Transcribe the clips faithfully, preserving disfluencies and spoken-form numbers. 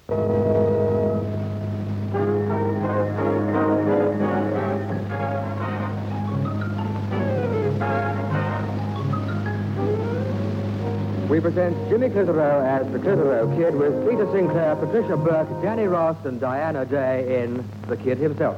We present Jimmy Clitheroe as the Clitheroe Kid with Peter Sinclair, Patricia Burke, Danny Ross and Diana Day in The Kid himself.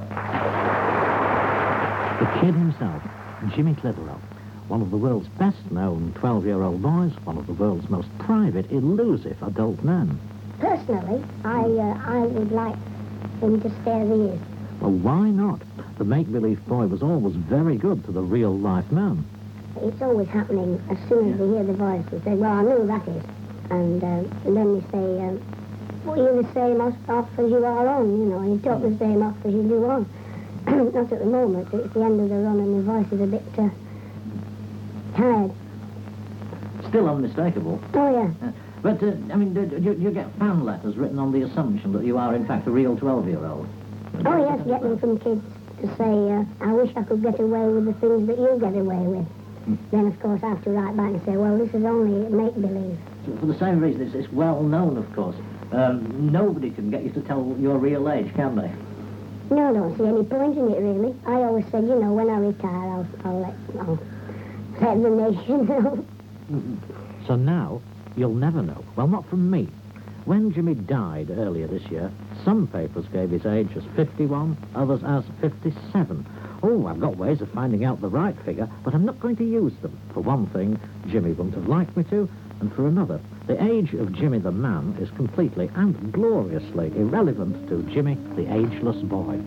The Kid himself, Jimmy Clitheroe. One of the world's best-known twelve-year-old boys, one of the world's most private, elusive adult men. Personally, I uh, I would like him to stay as he is. Well, why not? The make-believe boy was always very good to the real-life man. It's always happening as soon as they hear the voice. They say, well, I know who that is. And, uh, and then they say, um, well, you're the same off, off as you are on, you know, and you talk the same off as you do on. Not at the moment. It's the end of the run and the voice is a bit uh, tired. Still unmistakable. Oh, yeah. Uh, but, uh, I mean, do, do, you, do you get fan letters written on the assumption that you are, in fact, a real twelve-year-old? Oh, yes, get them from kids to say, uh, I wish I could get away with the things that you get away with. Then, of course, I have to write back and say, well, this is only make-believe. For the same reason, it's, it's well known, of course. Um, nobody can get you to tell your real age, can they? No, I don't see any point in it, really. I always said, you know, when I retire, I'll, I'll, let, I'll let the nation know. So now, you'll never know. Well, not from me. When Jimmy died earlier this year, some papers gave his age as fifty-one, others as fifty-seven. Oh, I've got ways of finding out the right figure, but I'm not going to use them. For one thing, Jimmy wouldn't have liked me to, and for another, the age of Jimmy the man is completely and gloriously irrelevant to Jimmy the ageless boy.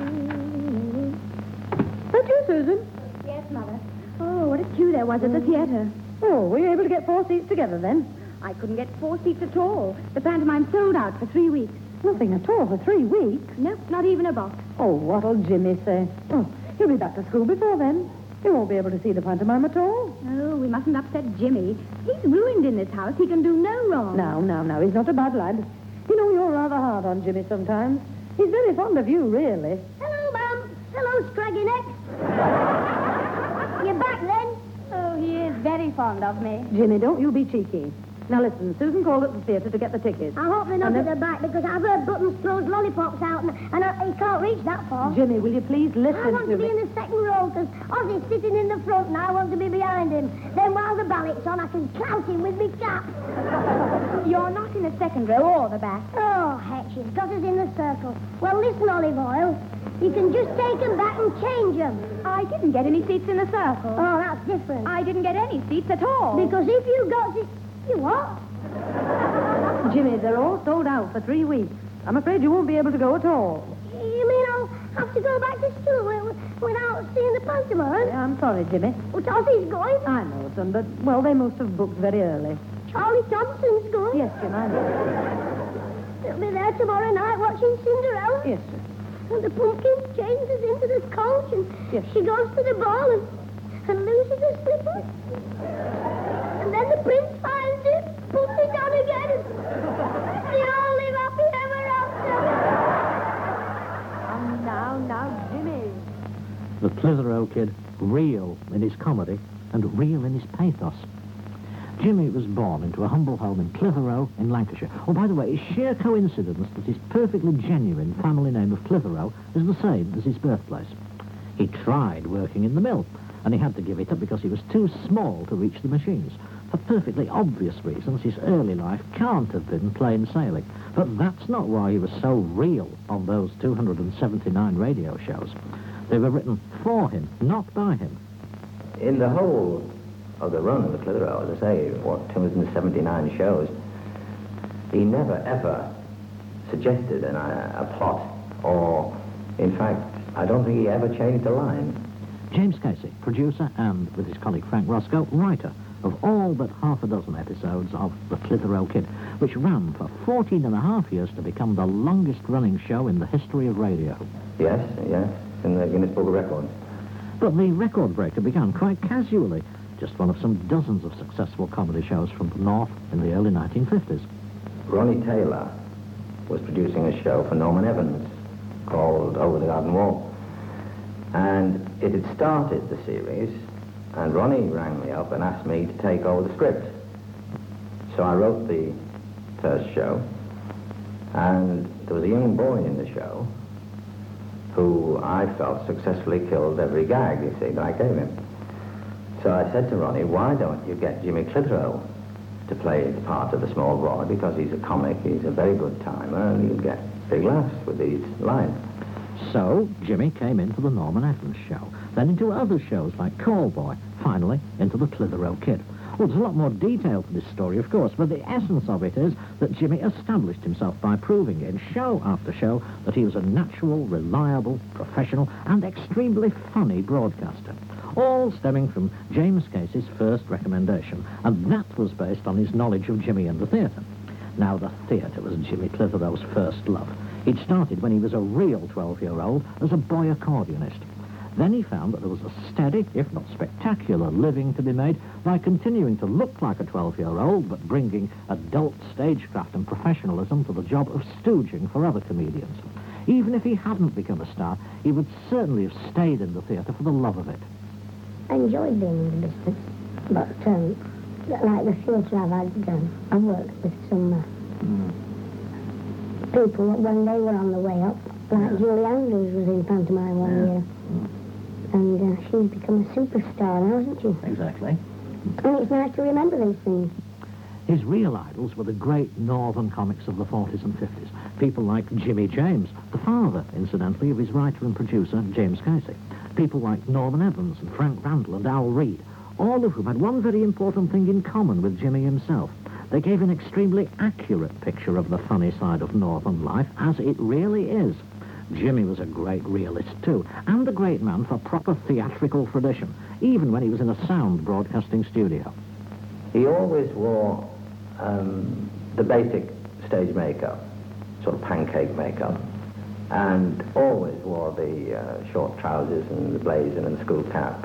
That you, Susan? Yes, Mother. Oh, what a queue there was at the theatre. Oh, were you able to get four seats together then? I couldn't get four seats at all. The pantomime sold out for three weeks. Nothing at all for three weeks? Nope, not even a box. Oh, what'll Jimmy say? Oh, he'll be back to school before then. He won't be able to see the pantomime at all. Oh, we mustn't upset Jimmy. He's ruined in this house. He can do no wrong. Now, now, now, he's not a bad lad. You know, you're rather hard on Jimmy sometimes. He's very fond of you, really. Hello, Mum. Hello, Scraggy Neck. You're back, then? Oh, he is very fond of me. Jimmy, don't you be cheeky. Now, listen, Susan called at the theatre to get the tickets. I hope they're not And at then- the back, because I've heard Buttons throws lollipops out, and, and I, he can't reach that far. Jimmy, will you please listen I want to to be me? in the second row, because Ozzy's sitting in the front, and I want to be behind him. Then while the ballet's on, I can clout him with me cap. You're not in the second row or the back. Oh, heck, she's got us in the circle. Well, listen, Olive Oil. You can just take them back and change them. I didn't get any seats in the circle. Oh, that's different. I didn't get any seats at all. Because if you got it... You what? Jimmy, they're all sold out for three weeks. I'm afraid you won't be able to go at all. You mean I'll have to go back to school wi- without seeing the pantomime? Yeah, I'm sorry, Jimmy. Well, Ozzy's going. I know, son, but, well, they must have booked very early. Charlie Thompson's going. Yes, Jim, I know. He'll be there tomorrow night watching Cinderella. Yes, sir. And the pumpkin changes into the coach, and Yes. she goes to the ball and, and loses her slipper. And then the prince finds it, puts it on again, and they all live happy ever after. And now, now, Jimmy. The Clitheroe Kid, real in his comedy and real in his pathos. Jimmy was born into a humble home in Clitheroe in Lancashire. Oh, by the way, it's sheer coincidence that his perfectly genuine family name of Clitheroe is the same as his birthplace. He tried working in the mill, and he had to give it up because he was too small to reach the machines. For perfectly obvious reasons, his early life can't have been plain sailing. But that's not why he was so real on those two hundred seventy-nine radio shows. They were written for him, not by him. In the whole of the run of the Clitheroe, as I say, what, two hundred seventy-nine shows, he never, ever suggested an, uh, a plot, or, in fact, I don't think he ever changed a line. James Casey, producer and, with his colleague Frank Roscoe, writer of all but half a dozen episodes of The Clitheroe Kid, which ran for fourteen and a half years to become the longest-running show in the history of radio. Yes, yes, in the Guinness Book of Records. But the record breaker began quite casually, just one of some dozens of successful comedy shows from the North in the early nineteen fifties. Ronnie Taylor was producing a show for Norman Evans called Over the Garden Wall. And it had started the series, and Ronnie rang me up and asked me to take over the script. So I wrote the first show, And there was a young boy in the show who I felt successfully killed every gag, you see, that I gave him. So I said to Ronnie, why don't you get Jimmy Clitheroe to play the part of the small boy, because he's a comic, he's a very good timer, and you'll get big laughs with these lines. So, Jimmy came into the Norman Evans show, then into other shows like Callboy, finally into the Clitheroe Kid. Well, there's a lot more detail to this story, of course, but the essence of it is that Jimmy established himself by proving in show after show that he was a natural, reliable, professional, and extremely funny broadcaster, all stemming from James Casey's first recommendation, and that was based on his knowledge of Jimmy and the theatre. Now, the theatre was Jimmy Clitheroe's first love. He'd started when he was a real twelve-year-old as a boy accordionist. Then he found that there was a steady, if not spectacular, living to be made by continuing to look like a twelve-year-old, but bringing adult stagecraft and professionalism to the job of stooging for other comedians. Even if he hadn't become a star, he would certainly have stayed in the theatre for the love of it. I enjoyed being in the business, but um, like the theatre I've had, um, I've worked with some uh, mm. people when they were on the way up, like yeah. Julie Andrews was in pantomime one yeah. year. Mm. And uh, she's become a superstar now, hasn't she? Exactly. And it's nice to remember these things. His real idols were the great northern comics of the forties and fifties. People like Jimmy James, the father, incidentally, of his writer and producer, James Casey. People like Norman Evans and Frank Randall and Al Reed, all of whom had one very important thing in common with Jimmy himself. They gave an extremely accurate picture of the funny side of northern life as it really is. Jimmy was a great realist, too, and a great man for proper theatrical tradition, even when he was in a sound broadcasting studio. He always wore um, the basic stage makeup, sort of pancake makeup, and always wore the uh, short trousers and the blazer and the school cap.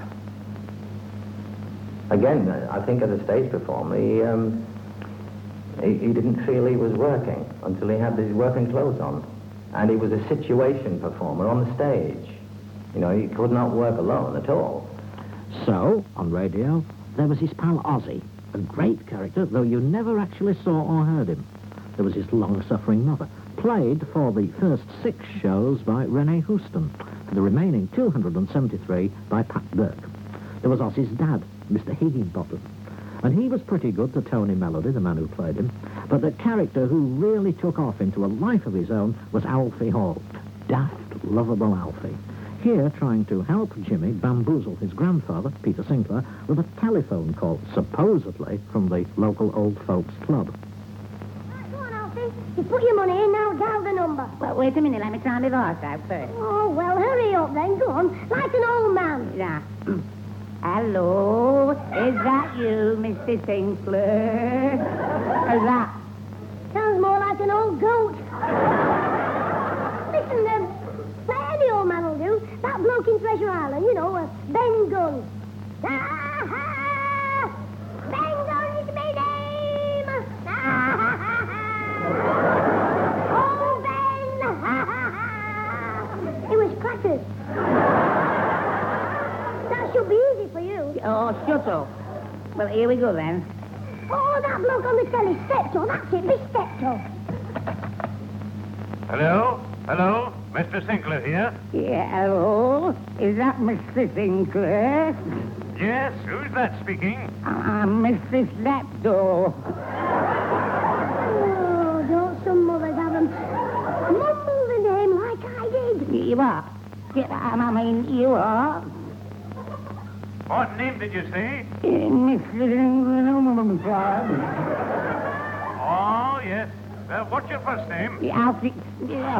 Again, I think as a stage performer, he, um, he, he didn't feel he was working until he had his working clothes on. And he was a situation performer on the stage. You know, he could not work alone at all. So, on radio, there was his pal Ozzy, a great character, though you never actually saw or heard him. There was his long-suffering mother, played for the first six shows by Renee Houston, for the remaining two hundred seventy-three by Pat Burke. There was Ozzy's dad, Mister Higginbottom, and he was pretty good to Tony Melody, the man who played him. But the character who really took off into a life of his own was Alfie Hall. Daft, lovable Alfie. Here, trying to help Jimmy bamboozle his grandfather, Peter Sinclair, with a telephone call, supposedly from the local old folks club. Right, go on, Alfie. You put your money in, now dial the number. Well, wait a minute, let me try my voice out first. Oh, well, hurry up then, go on. Like an old man. Yeah. Hello, is that you, Mister Sinclair? Is that? Sounds more like an old goat. Listen, then, um, any old man will do. That bloke in Treasure Island, you know, uh, Ben Gunn. Ah, ha! Ben Gunn is my name! Ah, ha, ha, ha! Oh, Ben! Ha, ha, ha! It was crackers. That should be easy for you. Oh, shut up. Well, here we go then. Oh, that bloke on the telly, Steptoe, that's it, Miss Steptoe. Hello? Hello? Mister Sinclair here? Yeah, hello? Is that Mister Sinclair? Yes, who's that speaking? I'm Mister Steptoe. Oh, don't some mothers have them mumble the name like I did. You are? Yeah, I mean, you are? What name did you say? Mister Sinclair. Oh, yes. Uh, what's your first name? Alfred. Uh,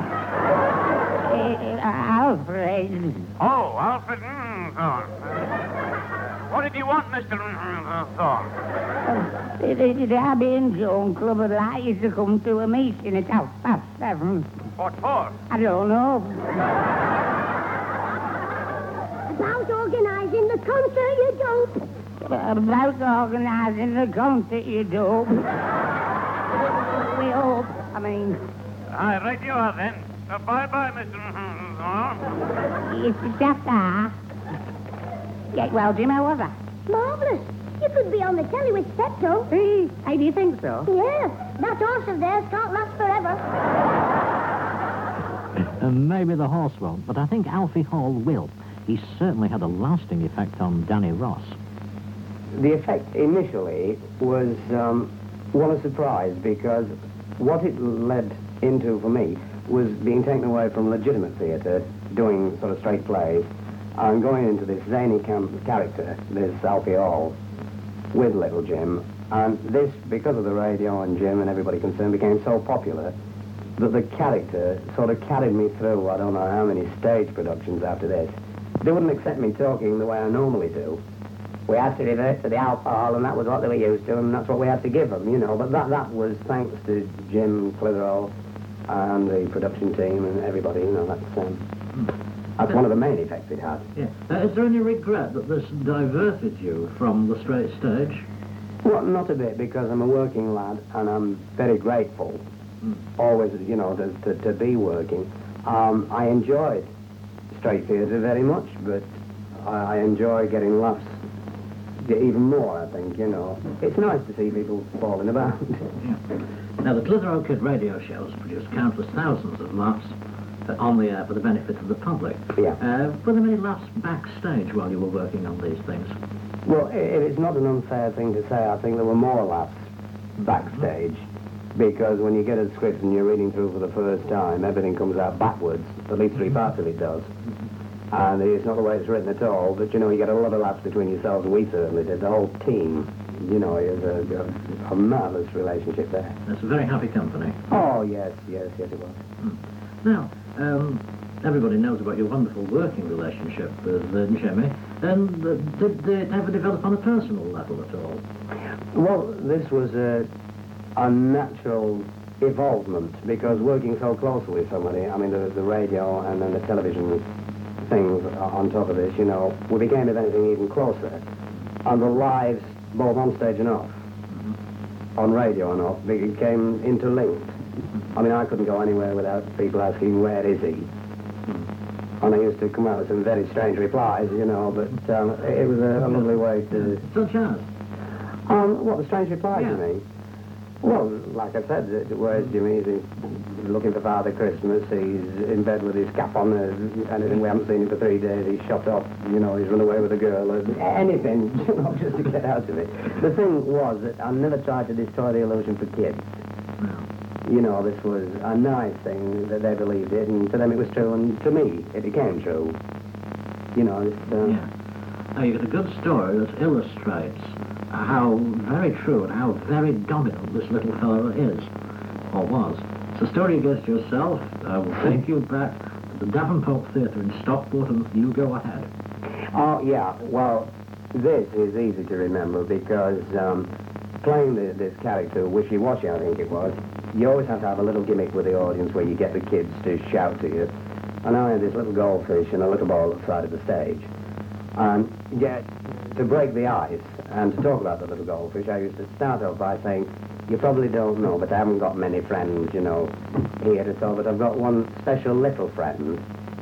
Alfred. Oh, Alfred mm, Thorne. What did you want, Mister Mm, Thorne? Uh, the Derby and Joan Club would like you to come to a meeting at half past seven. What for? I don't know. About organising the concert, you don't. About organising the concert, you don't. We hope, I mean... Aye, right you are, then. Uh, bye-bye, Mister Thorne. It's just that. Yeah, well, Jim, how was that? Marvellous. You could be on the telly with Steptoe. Hey, hey, do you think so? Yeah, that horse of theirs can't last forever. And maybe the horse won't, but I think Alfie Hall will. He certainly had a lasting effect on Danny Ross. The effect initially was um, one of surprise, because what it led into for me was being taken away from legitimate theatre, doing sort of straight plays, and going into this zany cam- character, this Alfie Hall, with Little Jim. And this, because of the radio and Jim and everybody concerned, became so popular that the character sort of carried me through I don't know how many stage productions after this. They wouldn't accept me talking the way I normally do. We had to revert to the alcohol, and that was what they were used to, and that's what we had to give them, you know. But that, that was thanks to Jim Clitheroe and the production team and everybody, you know. That's, um, that's one of the main effects it had. Yeah. Uh, is there any regret that this diverted you from the straight stage? Well, not a bit, because I'm a working lad, and I'm very grateful, mm. always, you know, to, to, to be working. Um, I enjoyed straight theatre very much, but I, I enjoy getting laughs even more, I think, you know. It's nice to see people falling about. Yeah. Now, the Clitheroe Kid radio shows produced countless thousands of laughs uh, on the air for the benefit of the public. Yeah. Uh, were there many laughs backstage while you were working on these things? Well, it, it's not an unfair thing to say. I think there were more laughs backstage, mm-hmm. because when you get a script and you're reading through for the first time, everything comes out backwards. At least three parts of it does. And it's not the way it's written at all, but, you know, you get a lot of laughs between yourselves, and we certainly did. The whole team, you know, is a, a, a marvellous relationship there. That's a very happy company. Oh, yes, yes, yes, it was. Mm. Now, um, everybody knows about your wonderful working relationship with uh, Jimmy, and uh, did it ever develop on a personal level at all? Well, this was a, a natural evolvement, because working so closely with somebody, I mean, the, the radio and then the television things on top of this, you know, we became, if anything, even closer. And the lives, both on stage and off, mm-hmm. on radio and off, became interlinked. I mean, I couldn't go anywhere without people asking, where is he? Mm-hmm. And I used to come out with some very strange replies, you know, but um, it was a, a lovely way to... Such as? Um, what, the strange replies, yeah. you mean? Well, like I said, where's Jimmy? He's looking for Father Christmas. He's in bed with his cap on. Uh, anything we haven't seen him for three days. He's shot off. You know, he's run away with a girl. Uh, anything, you know, just to get out of it. The thing was that I never tried to destroy the illusion for kids. No. You know, this was a nice thing that they believed it, and to them it was true, and to me it became true. You know, it's... Uh, yeah. Now, you've got a good story that illustrates how very true and how very dominant this little fellow is, or was. It's a story against yourself. I will take you back to the Davenport Theatre in Stockport, and you go ahead. Oh, yeah. Well, this is easy to remember, because um, playing the, this character, Wishy-Washy, I think it was, you always have to have a little gimmick with the audience where you get the kids to shout to you. And I had this little goldfish and a little ball at the side of the stage. And yet, to break the ice and to talk about the little goldfish, I used to start off by saying, you probably don't know, but I haven't got many friends, you know, here at all, but I've got one special little friend,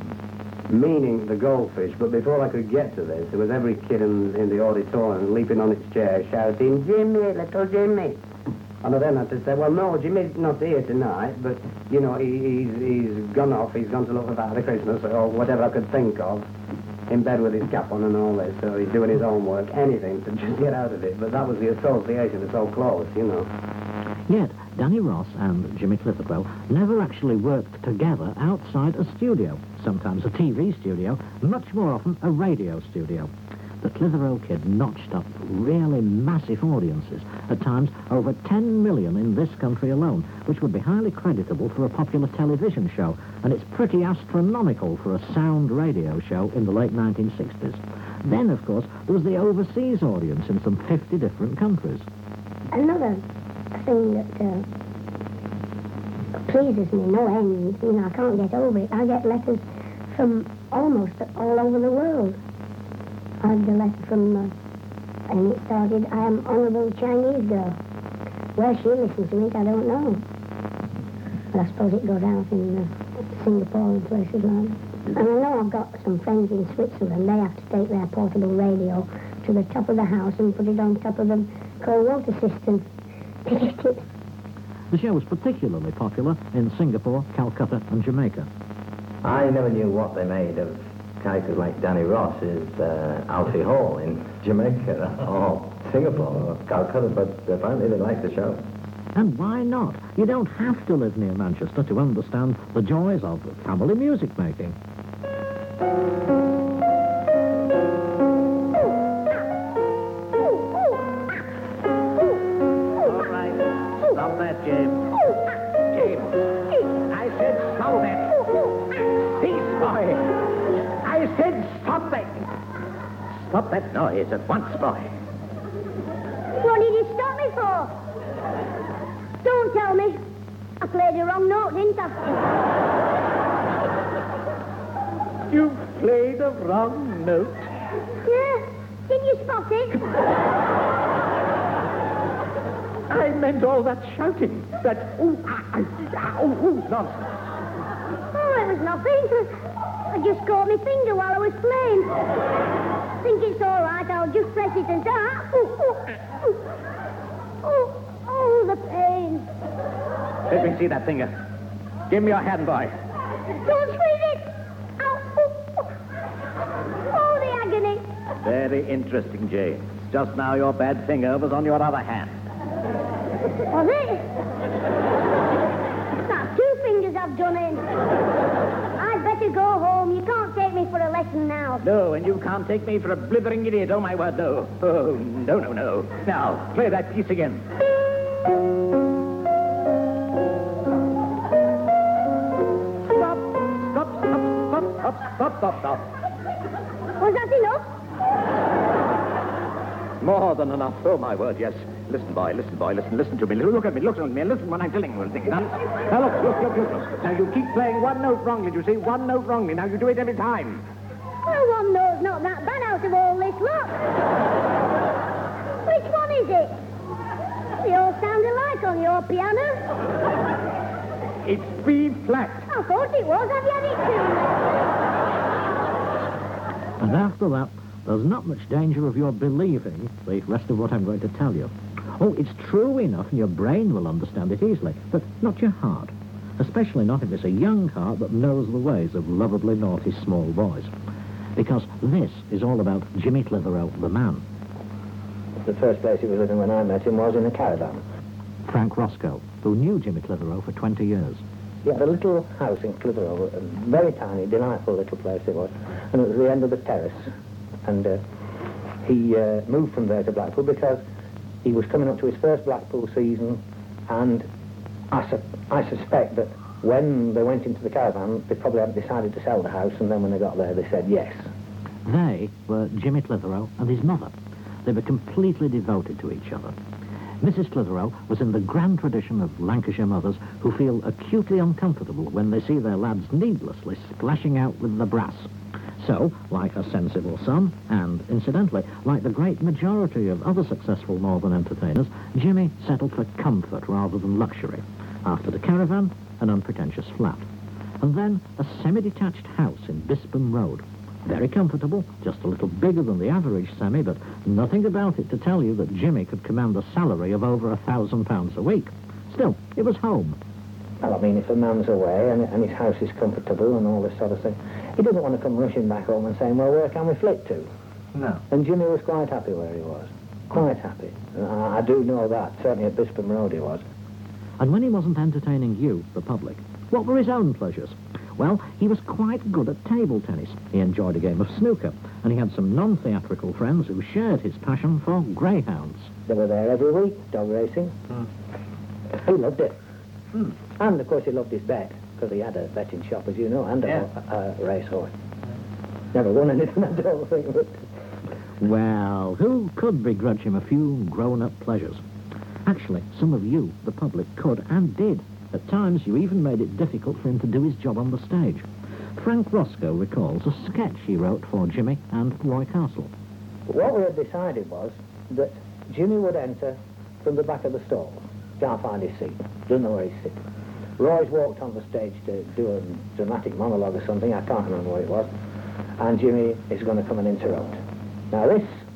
meaning the goldfish. But before I could get to this, there was every kid in, in the auditorium leaping on its chair, shouting, Jimmy, little Jimmy. And I then had to say, well, no, Jimmy's not here tonight, but, you know, he, he's, he's gone off, he's gone to look for Father Christmas, or whatever I could think of. In bed with his cap on and all this, so he's doing his homework, anything to just get out of it. But that was the association, it's so close, you know. Yet, Danny Ross and Jimmy Clitheroe never actually worked together outside a studio, sometimes a T V studio, much more often a radio studio. The Clitheroe Kid notched up really massive audiences, at times over ten million in this country alone, which would be highly creditable for a popular television show, and it's pretty astronomical for a sound radio show in the late nineteen sixties. Then, of course, there was the overseas audience in some fifty different countries. Another thing that uh, pleases me no end, you know, I can't get over it. I get letters from almost all over the world. I had a letter from, uh, and it started, I am Honourable Chinese Girl. Where she listens to it, I don't know. But I suppose it goes out in uh, Singapore and places like that. And I know I've got some friends in Switzerland. They have to take their portable radio to the top of the house and put it on top of the cold water system to get it. The show was particularly popular in Singapore, Calcutta, and Jamaica. I never knew what they made of characters like Danny Ross as uh, Alfie Hall in Jamaica or Singapore or Calcutta, but apparently they liked the show. And why not? You don't have to live near Manchester to understand the joys of family music making. All right, stop that, James. James, I said stop that. Cease, boy. I said stop that. Stop that noise at once, boy. What did you stop me for? Don't tell me. I played the wrong note, didn't I? You played the wrong note. Yeah. Didn't you spot it? I meant all that shouting, that ooh, ah, ah, ah, ooh, ooh nonsense. Oh, it was nothing. I just caught my finger while I was playing. Think it's all right. I'll just press it and start. Ooh, ooh, ooh. Oh, oh, the pain. Let me see that finger. Give me your hand, boy. Don't squeeze it. Ow, ooh, ooh. Oh, the agony. Very interesting, James. Just now your bad finger was on your other hand. Was it? That's two fingers I've done in. I'd better go home. You can't take me for a lesson now. No, and you can't take me for a blithering idiot. Oh, my word, no. Oh, no, no, no. Now, play that piece again. Stop, stop, stop, stop, stop, stop, stop. Was that enough? More than enough. Oh, my word, yes. Listen, boy, listen, boy, listen, listen to me. Look at me, look at me, listen when I'm telling you everything. Now, now look, look, look, look, look. Now, you keep playing one note wrongly, you see? One note wrongly. Now, you do it every time. Well, one note's not that bad out of all this lot. Which one is it? They all sound alike on your piano. It's B flat. I thought it was. Have you had it too? And after that, there's not much danger of your believing the rest of what I'm going to tell you. Oh, it's true enough, and your brain will understand it easily, but not your heart. Especially not if it's a young heart that knows the ways of lovably naughty small boys. Because this is all about Jimmy Clitheroe, the man. The first place he was living when I met him was in a caravan. Frank Roscoe, who knew Jimmy Clitheroe for twenty years. He had a little house in Clitheroe, a very tiny, delightful little place it was, and it was the end of the terrace. And uh, he uh, moved from there to Blackpool because he was coming up to his first Blackpool season, and I, su- I suspect that when they went into the caravan, they probably hadn't decided to sell the house, and then when they got there, they said yes. They were Jimmy Clitheroe and his mother. They were completely devoted to each other. Missus Clitheroe was in the grand tradition of Lancashire mothers who feel acutely uncomfortable when they see their lads needlessly splashing out with the brass. So, like a sensible son, and, incidentally, like the great majority of other successful northern entertainers, Jimmy settled for comfort rather than luxury. After the caravan, an unpretentious flat. And then a semi-detached house in Bispam Road. Very comfortable, just a little bigger than the average semi, but nothing about it to tell you that Jimmy could command a salary of over a thousand pounds a week. Still, it was home. Well, I mean, if a man's away and, and his house is comfortable and all this sort of thing, he doesn't want to come rushing back home and saying, well, where can we flit to? No. And Jimmy was quite happy where he was. Quite happy. And I, I do know that. Certainly at Bispam Road he was. And when he wasn't entertaining you, the public, what were his own pleasures? Well, he was quite good at table tennis. He enjoyed a game of snooker, and he had some non-theatrical friends who shared his passion for greyhounds. They were there every week, dog racing. Mm. He loved it. Mm. And, of course, he loved his bet, because he had a betting shop, as you know, and a, Yeah. a, a racehorse. Never won anything, I don't think, but... Well, who could begrudge him a few grown-up pleasures? Actually, some of you, the public, could and did. At times, you even made it difficult for him to do his job on the stage. Frank Roscoe recalls a sketch he wrote for Jimmy and Roy Castle. What we had decided was that Jimmy would enter from the back of the stall. Can't find his seat. Doesn't know where he's sitting. Roy's walked on the stage to do a dramatic monologue or something. I can't remember what it was. And Jimmy is going to come and interrupt. Now, this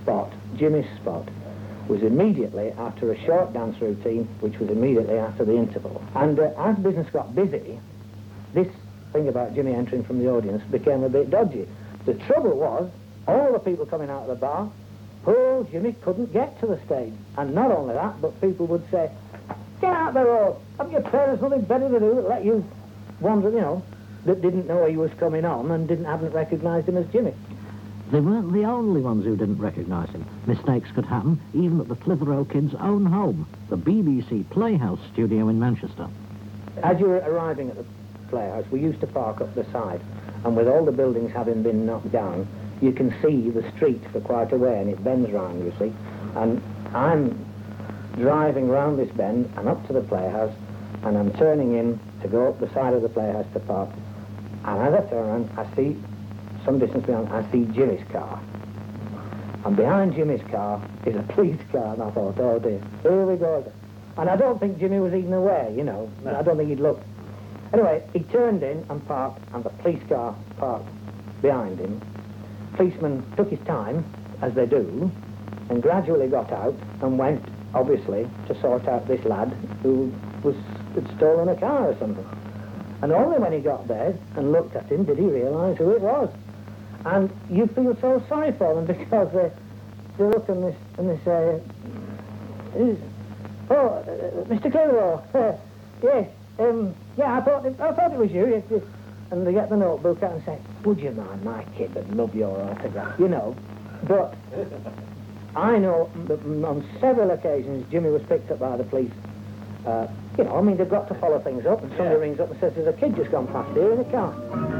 spot, Jimmy's spot, was immediately after a short dance routine, which was immediately after the interval. And uh, as business got busy, this thing about Jimmy entering from the audience became a bit dodgy. The trouble was, all the people coming out of the bar, poor Jimmy couldn't get to the stage. And not only that, but people would say, get out the road. Have your parents nothing better to do than let you wander, you know, that didn't know he was coming on and didn't haven't recognised him as Jimmy. They weren't the only ones who didn't recognise him. Mistakes could happen even at the Clitheroe kids' own home, the B B C Playhouse studio in Manchester. As you were arriving at the Playhouse, we used to park up the side, and with all the buildings having been knocked down, you can see the street for quite a way, and it bends round, you see. And I'm driving round this bend and up to the Playhouse, and I'm turning in to go up the side of the Playhouse to park. And as I turn around, I see, some distance behind, I see Jimmy's car. And behind Jimmy's car is a police car, and I thought, oh dear, here we go. And I don't think Jimmy was even aware, you know. No. I don't think he'd looked. Anyway, he turned in and parked, and the police car parked behind him. Policeman took his time, as they do, and gradually got out and went, obviously, to sort out this lad who was had stolen a car or something. And only when he got there and looked at him did he realise who it was. And you feel so sorry for them because they, they look and they, and they say, "Is oh, uh, Mister Clitheroe, uh, yes, um, yeah, I thought it, I thought it was you." Yes, yes. And they get the notebook out and say, "Would you mind, my kid would love your autograph," you know. But I know that on several occasions Jimmy was picked up by the police. Uh, you know, I mean, they've got to follow things up, and somebody yeah. rings up and says, "There's a kid just gone past here in a car."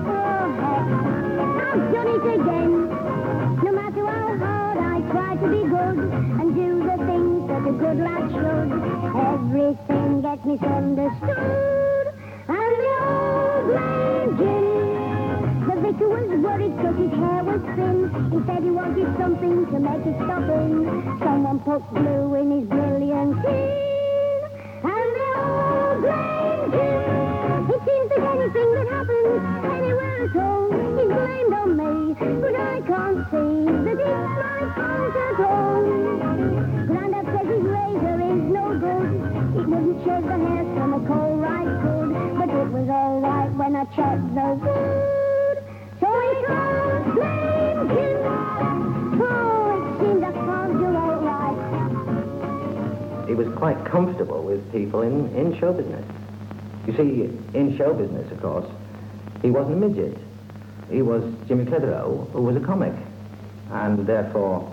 I've done it again. No matter how hard I try to be good and do the things that a good lad should, everything gets misunderstood. And they all blame Jim. The vicar was worried because his hair was thin. He said he wanted something to make it stop him. Someone put glue in his brilliant tin. And they all blame Jim. It seems that anything that happens anywhere at all is blamed on me, but I can't see that it's my fault at all. Grandad says his razor is no good. It wouldn't shave the hair from a coal right good, but it was all right when I checked the wood. So we can't blame Jim. Oh, it seemed I can't do all right. He was quite comfortable with people in, in show business. You see, in show business, of course, he wasn't a midget. He was Jimmy Clitheroe, who was a comic. And therefore,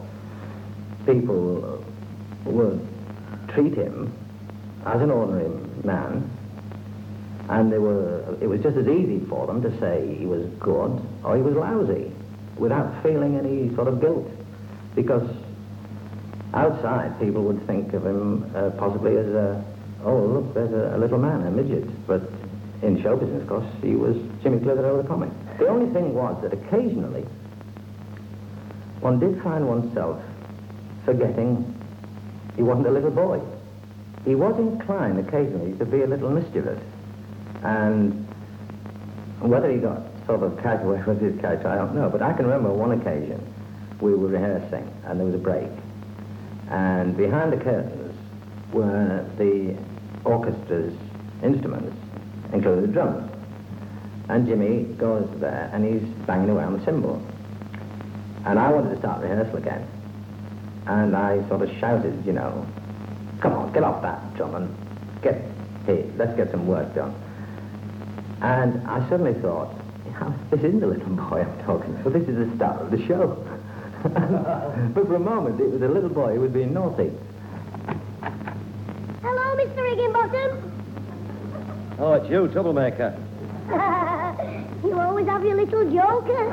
people would treat him as an ordinary man, and they were, it was just as easy for them to say he was good or he was lousy without feeling any sort of guilt. Because outside, people would think of him uh, possibly as a, oh, look, there's a, a little man, a midget. But in show business, of course, he was Jimmy Clitheroe, the comic. The only thing was that occasionally one did find oneself forgetting he wasn't a little boy. He was inclined occasionally to be a little mischievous. And whether he got sort of carried away with his character, I don't know. But I can remember one occasion we were rehearsing and there was a break. And behind the curtains were the orchestra's instruments, including the drums. And Jimmy goes there and he's banging away on the cymbal. And I wanted to start rehearsal again. And I sort of shouted, you know, "Come on, get off that drum and get here, let's get some work done." And I suddenly thought, yeah, this isn't a little boy I'm talking to, this is the star of the show. But for a moment, it was a little boy who was being naughty. Hello, Mister Higginbottom. Oh, it's you, troublemaker. You always have your little joker.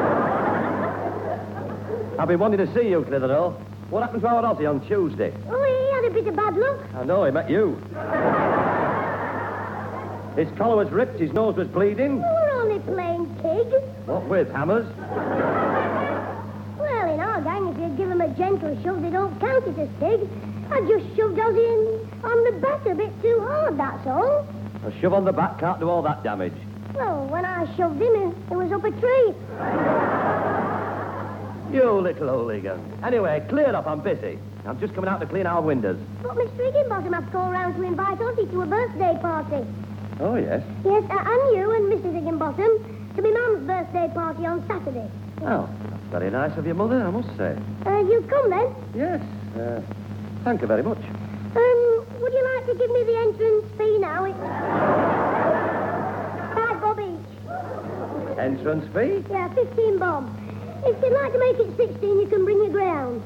I've been wanting to see you, Clitheroe. What happened to our Ozzy on Tuesday? Oh, he had a bit of bad luck. I know, he met you. His collar was ripped, his nose was bleeding. Oh, we're only playing pig. What with, hammers? Well, in our gang, if you give them a gentle shove, they don't count it as pig. I just shoved Ozzy in on the back a bit too hard, that's all. A shove on the back can't do all that damage. Well, when I shoved him, it was up a tree. You little hooligan. Anyway, clear up, I'm busy. I'm just coming out to clean our windows. But Mister Higginbottom has called round to invite Ozzy to a birthday party. Oh, yes? Yes, uh, and you and Missus Higginbottom to be Mum's birthday party on Saturday. Oh, that's very nice of your mother, I must say. Uh, you come then? Yes, uh, thank you very much. Um, would you like to give me the entrance fee now? It's five bob each. Entrance fee? Yeah, fifteen bob. If you'd like to make it sixteen, you can bring your ground.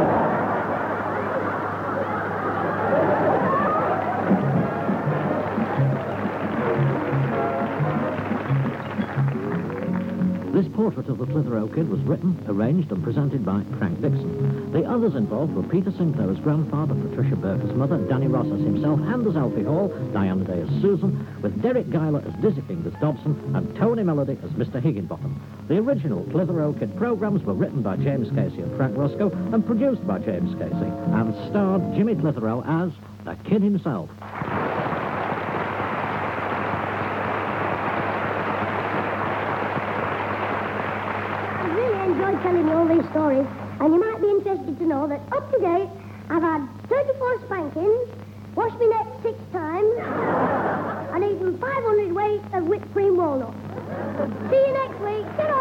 This portrait of the Clitheroe Kid was written, arranged and presented by Frank Dixon. The others involved were Peter Sinclair as grandfather, Patricia Burke as mother, Danny Ross as himself and as Alfie Hall, Diana Day as Susan, with Derek Guyler as Dizzy Fingers Dobson and Tony Melody as Mister Higginbottom. The original Clitheroe Kid programmes were written by James Casey and Frank Roscoe and produced by James Casey and starred Jimmy Clitheroe as the Kid himself. Telling you all these stories, and you might be interested to know that up to date, I've had thirty-four spankings, washed my neck six times, and eaten five hundred weight of whipped cream walnuts. See you next week. Get on!